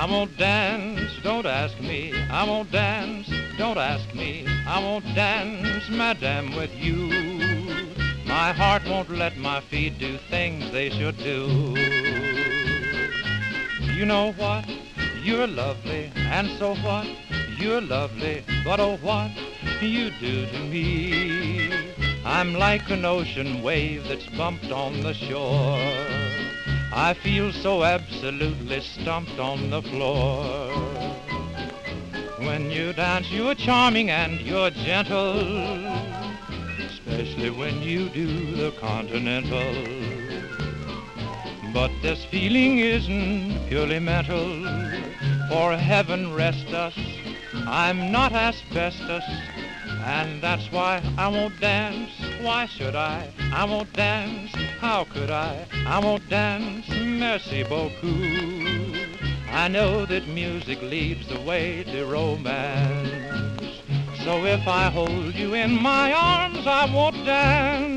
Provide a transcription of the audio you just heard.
I won't dance, don't ask me. I won't dance, don't ask me. I won't dance, madame, with you. My heart won't let my feet do things they should do. You know what? You're lovely, and so what? You're lovely, but oh what you do to me. I'm like an ocean wave that's bumped on the shore. I feel so absolutely stumped on the floor. When you dance, you're charming and you're gentle, especially when you do the continental. But this feeling isn't purely mental, for heaven rest us, I'm not asbestos, and that's why I won't dance. Why should I? I won't dance. How could I? I won't dance. Merci beaucoup. I know that music leads the way to romance. So if I hold you in my arms, I won't dance.